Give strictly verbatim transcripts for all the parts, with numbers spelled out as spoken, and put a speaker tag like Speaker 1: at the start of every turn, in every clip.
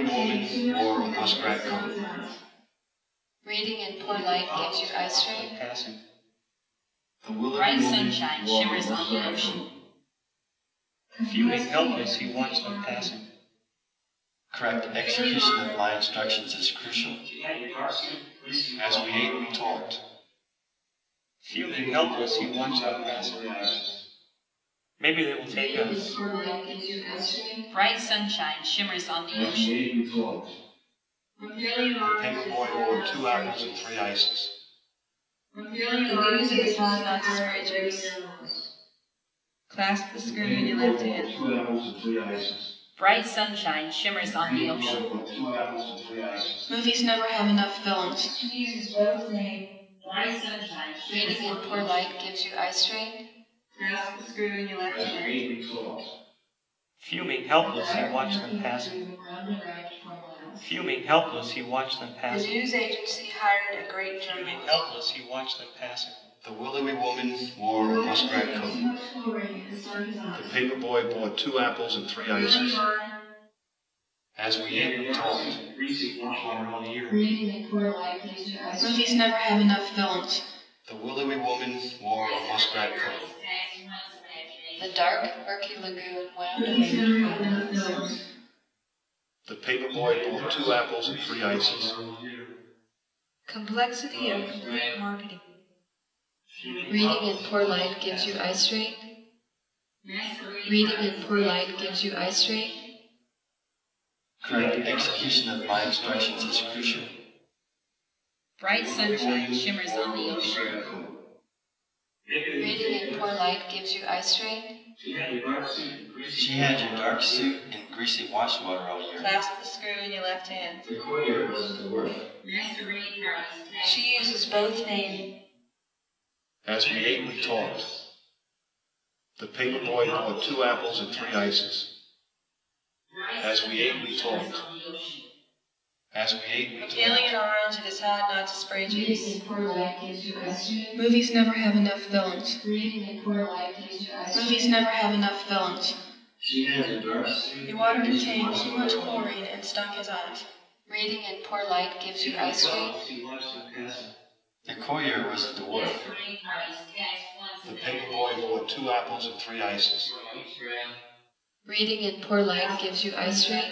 Speaker 1: willing woman wore a muskrat coat.
Speaker 2: Reading in poor light gives you eye strain.
Speaker 1: Passing. The willing
Speaker 3: Bright
Speaker 1: woman
Speaker 3: sunshine
Speaker 1: wore a
Speaker 3: shimmers on the
Speaker 1: muskrat
Speaker 3: ocean.
Speaker 1: coat. Fuming helpless, he watched them passing. Correct execution of my instructions is crucial. As we ate, we talked. Fuming helpless, he watched them passing. Maybe they will take us.
Speaker 3: Bright sunshine shimmers on the ocean.
Speaker 1: The paper boy wore two apples and three ices.
Speaker 2: The news it is hot not to spray juice.
Speaker 3: Clasp the screw in your left hand. Bright sunshine shimmers on the ocean.
Speaker 2: Movies never have enough villains.
Speaker 3: Bright sunshine
Speaker 2: Reading in poor light gives you eye strain.
Speaker 3: Clasp the screw in your left hand.
Speaker 1: Fuming helpless, he watched them passing. Fuming helpless, he watched them
Speaker 2: The
Speaker 1: passing.
Speaker 2: news agency hired a great
Speaker 1: Fuming
Speaker 2: journalist.
Speaker 1: helpless, he watched them passing. The willowy woman wore a muskrat coat. The paper boy bought two apples and three ices. As we ate, we talked.
Speaker 2: Movies never have enough villains.
Speaker 1: The willowy woman wore a muskrat coat.
Speaker 2: The dark, murky lagoon wound around.
Speaker 1: The paper boy bought two apples and three ices.
Speaker 2: Complexity of complete marketing. Reading in poor light gives you eye strain. Reading in poor light gives you eye strain.
Speaker 1: Correct execution of my instructions is crucial.
Speaker 3: Bright sunshine shimmers on the ocean.
Speaker 2: Reading in poor light gives you eye strain.
Speaker 1: She had your dark suit and greasy wash water all year.
Speaker 3: Clasp the screw in your left hand.
Speaker 2: She uses both names.
Speaker 1: As we ate, we talked. The paper boy bought two apples and three ices. As we ate, we talked. As we ate, we talked.
Speaker 2: Alien orange, it is hot not to spray juice. Movies never have enough villains. Movies never have enough villains. The water contained too much chlorine and stung his eyes. Reading in poor light gives you eye strain.
Speaker 1: The courier was a dwarf. The paper boy bought two apples and three ices.
Speaker 2: Reading in poor light gives you eye strain.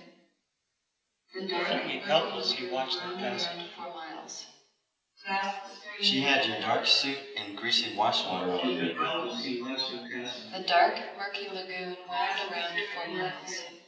Speaker 1: Fuming helpless, he watched them passing.
Speaker 2: Four miles.
Speaker 1: She had your dark suit and greasy wash water all year.
Speaker 2: The dark, murky lagoon wound around four miles.